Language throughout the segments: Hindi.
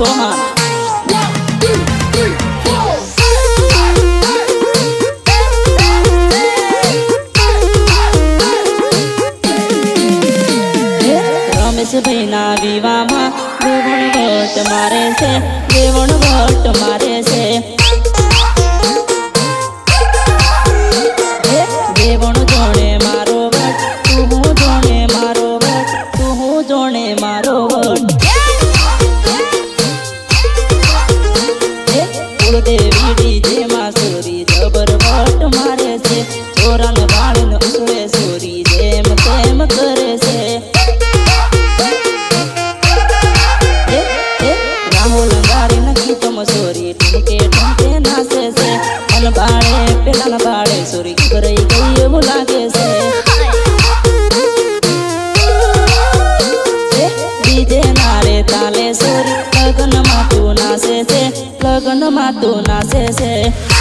सोहान। रमेश भाईना विवाहમાં દેવણ વટ મારે છે, દેવણ વટ મારે છે। દેવણ જોણે મારો વટ, તું જોણે મારો વટ, તું જોણે મારો વટ। કુળદેવી ડીજે માં સોરી જબર વટ મારે છે, ચોરાન બાળન ઉસળે સોરી જેમ તેમ કરે છે। सोरी ठुमके ठुमके नाचे से मन बाड़े पेला बाड़े सोरी घबराई गई वो लागे से। डीजे नारे ताले सोरी लगन मातू नाचे से, लगन मातू नाचे से।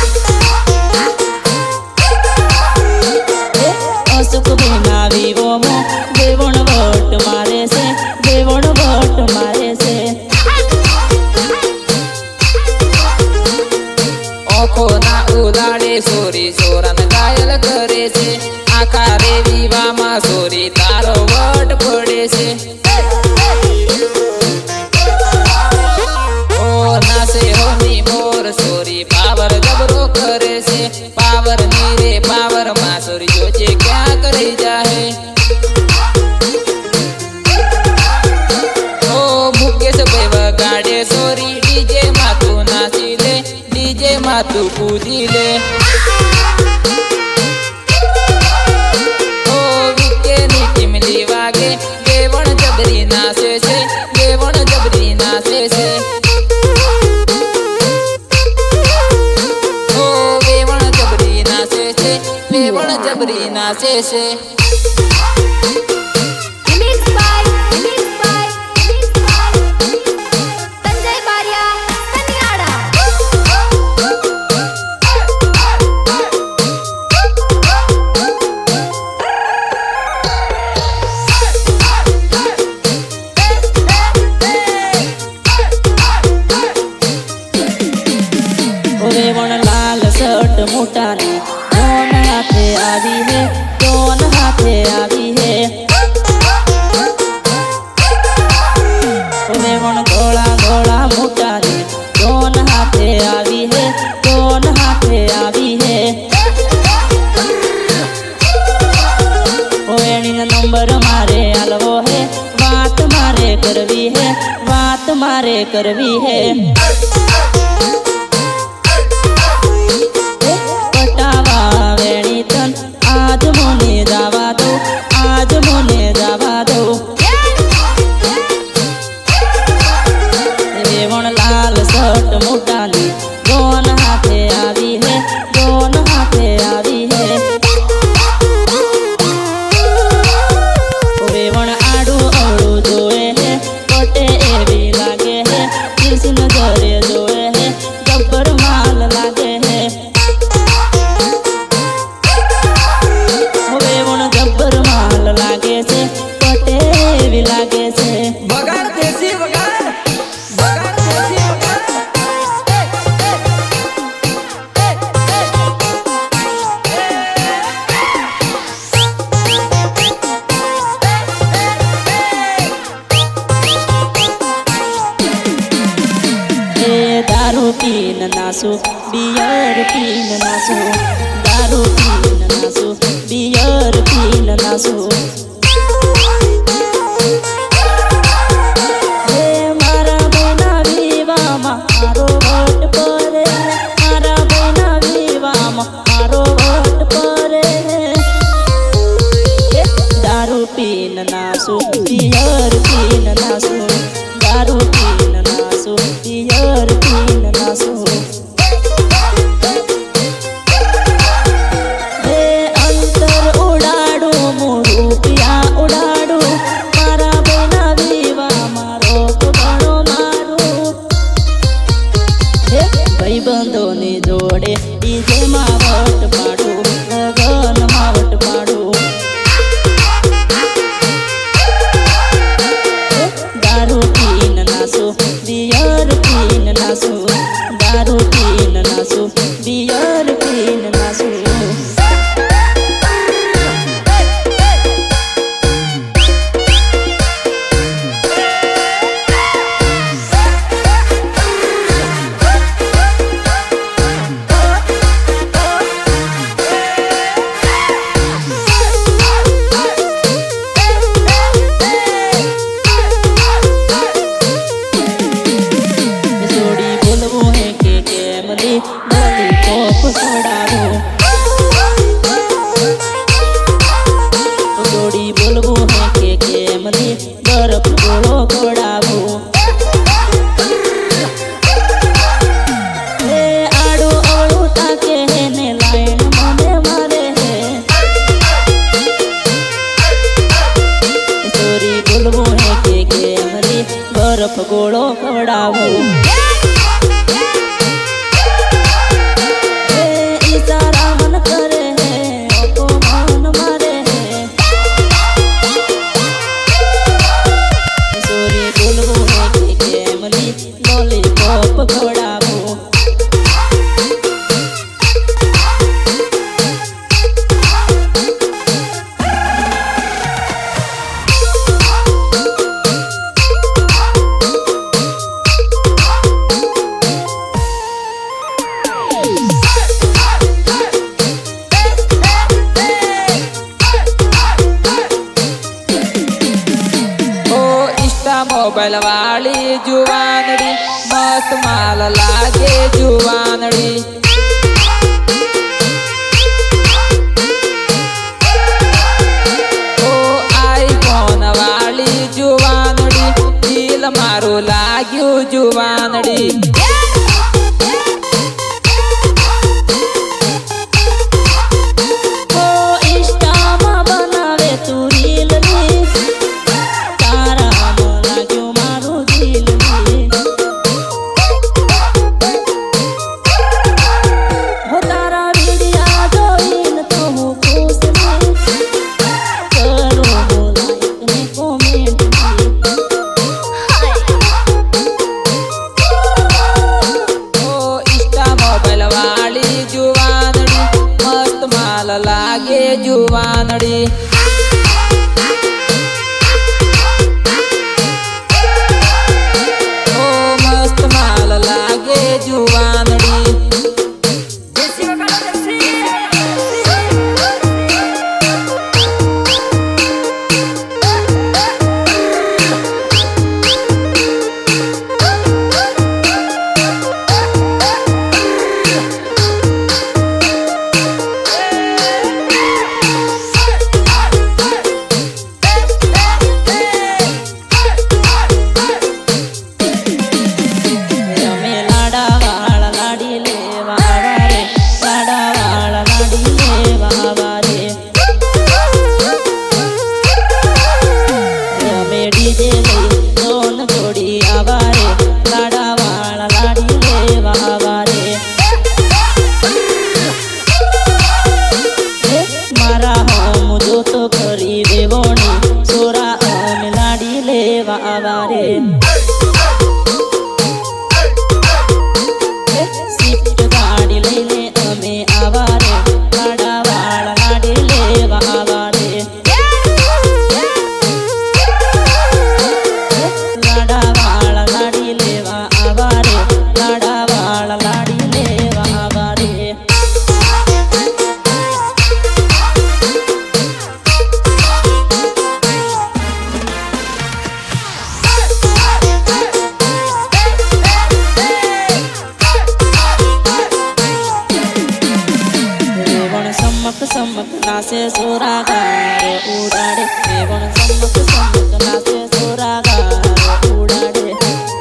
असुख बिना विवो मो देवण वट मारे से, देवण वट मारे से। ना उदाड़े सोरी सोरन घायल करे से, आखा रे विवाहमा सोरी तारो वट पड़े से। ओ नासे होनी मोर सोरी पावर जबरो करे से, पावर नीरे पावर मा सोरी जोचे क्या करे जाहे। ओ मुकेश बेव गाड़े सोरी डीजे मातू नाची ले, डीजे मातू पूजी ले। ओ विके नी टिमली वागे देवण जबरी नाचे से, देवण जबरी नाचे से। ओ देवण जबरी नाचे से, देवण जबरी नाचे से। देवण लाल शर्ट मोटानी दोन हाथे आवी है, दोन हाथे आवी है। देवण धोला धोला मोटानी दोन हाथे आवी है, दोन हाथे आवी है। एनी नंबर मारे आलवो है, बात मारे करवी है, बात मारे करवी है। आज मोने जावा दो, आज मोने जावा दो। देवण लाल शर्ट मोटानी दोन हाथे आवी है, दोन हाथे आवी है। देवण आडू अवळू जोए है, पटे एवी लागे है, तिरछी नजरे जोए है, जब्बर माल लागे है। जब्बर माल लागे से, पटे भी लागे से। बगाड़ देसी बगाड़, बगाड़ देसी बगाड़। दारू पीन नासू, बियर पीन नासू, दारू पीन नासू, बियर पीन नासू। मारा बना विवाहमा मारो वट परे, मारा बना विवाहमा मारो वट परे। दारू पीन नासू, बियर पीन नासू, दारू पीन नासू, बियर पीन नासू। अंतर उड़ाड़ू मुड़ू पिया बर्फ गोळो खवडावो इशारा मन करे है ओको मन मारे है सोरी बोलवो है कि केमली लॉलीपॉप खवडावो मोबाइल वाली जुवानड़ी मस्त माल लागे जुवानड़ी ओ आईफोन वाली जुवानड़ी दिल मारो लाग्यो जुवानड़ी लागे जुवानड़ी ओ मस्त माल लागे जुवानड़ी स्विफ्ट गाड़ी लईने अमे आवारे लाडा वाला लाडी लेवा आवारे लाडा वाला लाडी लेवा आवारे लाडा वाला लाडी लेवा आवारे सम्मक नाचे सोरागार उड़ाड़े देवण सम्मक नाचे सोरागार उड़ाड़े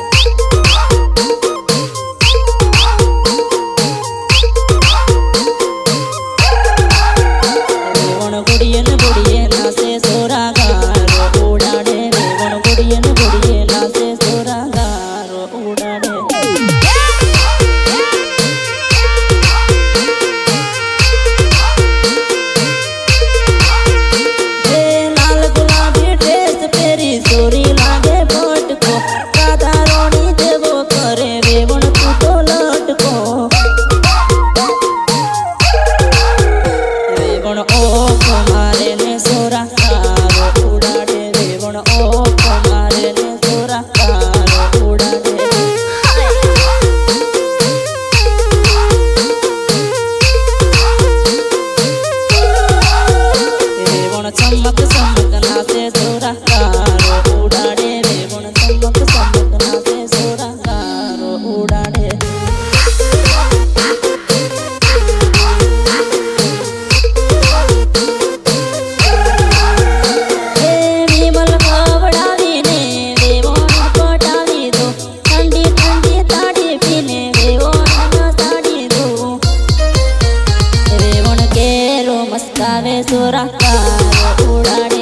देवण गुड़ियन गुड़िये नाचे सोरागार उड़ाड़े देवण गुड़ियन गुड़िये नाचे सोरागार उड़ाड़े सोरी लागे बट को राधा रोनी देवो करे वेवण तू तो लट को वेवण ओ कुमारे ने सोरा कारो उड़ाड़े वेवण ओ कुमारे ने सोरा कारो उड़ाड़े वेवण चमक चमक नाचे सोरा कारो उड़ाड़े वेवण चमक चमक नाचे सोरा कारो उड़ाड़े विमल खवड़ावी ने वेवण पटावी दो ठंडी ठंडी ताड़ी पीने वेवण साड़ी दो वेवण केरो मस्कावे सोरा कारो उड़ाड़े